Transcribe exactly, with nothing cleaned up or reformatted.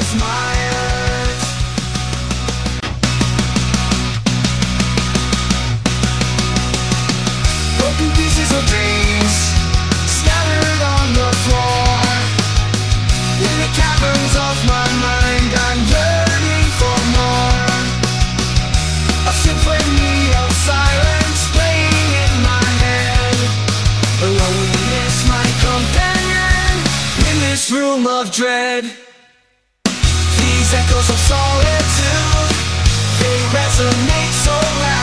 is my urge. Broken pieces of dreams scattered on the floor. In the caverns of my mind, I'm yearning for more. A symphony of silence playing in my head. Loneliness, my companion in this room of dread. These echoes of solitude, they resonate so loud.